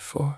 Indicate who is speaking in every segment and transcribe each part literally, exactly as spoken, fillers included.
Speaker 1: for.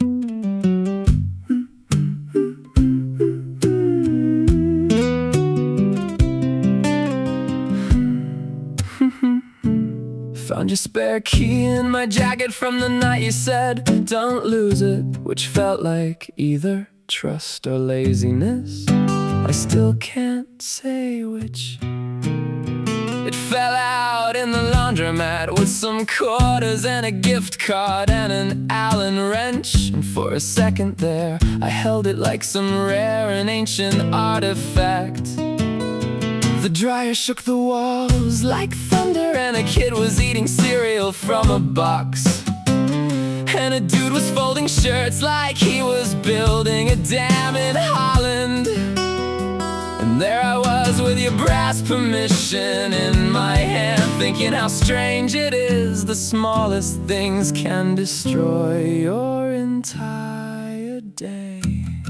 Speaker 1: Found your spare key in my jacket from the night you said don't lose it, which felt like either trust or laziness. I still can't say which. It fell out in the laundromat with some quarters and a gift card and an Allen wrench. And for a second there, I held it like some rare and ancient artifact. The dryer shook the walls like thunder, and a kid was eating cereal from a box. And a dude was folding shirts like he was building a dam in Holland. And there I was with your brass permission in my hand, thinking how strange it is the smallest things can destroy your entire day.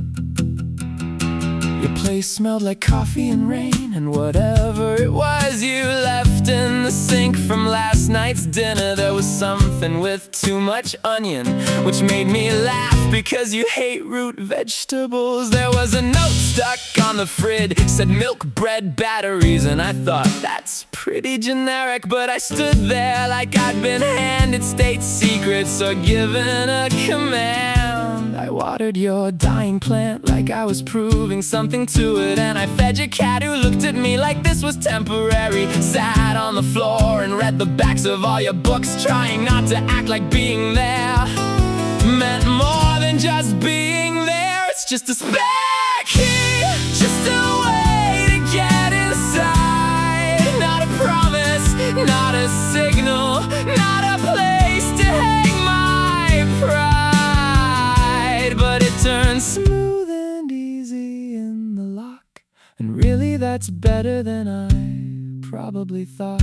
Speaker 1: Your place smelled like coffee and rain, and whatever it was you left in the sink from last night's dinner, there was something with too much onion, which made me laugh because you hate root vegetables. There was a note stuck on the fridge, said milk, bread, batteries, and I thought that's pretty generic, but I stood there like I'd been handed state secrets or given a command. I watered your dying plant like I was proving something to it, and I fed your cat who looked at me like this was temporary. Sat on the floor and read the backs of all your books, trying not to act like being there meant more than just being there. It's just a spare key, just a way to get inside. Not a promise, not a signal, not a place to hang my pride. But it turns smooth and easy in the lock, and really that's better than I probably thought.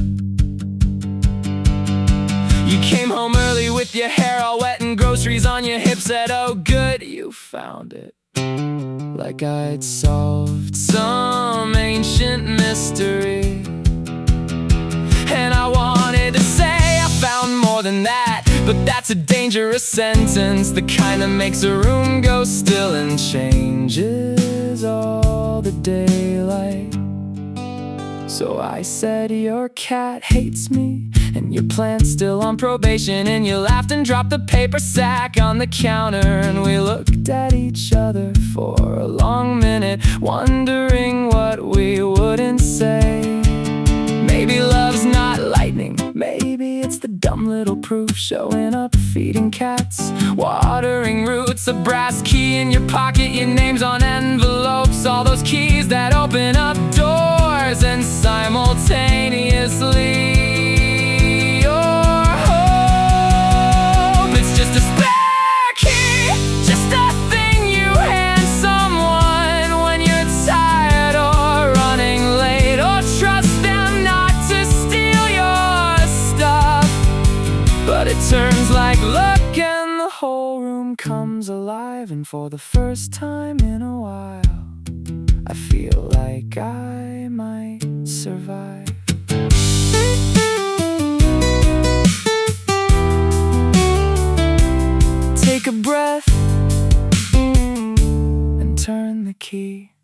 Speaker 1: You came home early with your hair all wet and groceries on your hips, said, oh good, you found it. Like I'd solved some ancient mystery. And I wanted to say I found more than that, but that's a dangerous sentence, the kind that makes a room go still and changes all the daylight. So I said your cat hates me, and your plant's still on probation, and you laughed and dropped the paper sack on the counter. And we looked at each other for a long minute, wondering what we wouldn't say. Maybe love's not lightning, maybe it's the dumb little proof showing up, feeding cats, watering roots, a brass key in your pocket, your name's on envelopes, all those keys that open up doors, and simultaneously your hope. It's just a spare key, just a thing you hand someone when you're tired or running late, or trust them not to steal your stuff. But it turns like luck and the whole room comes alive, and for the first time in a while I feel like I might survive. Take a breath and turn the key.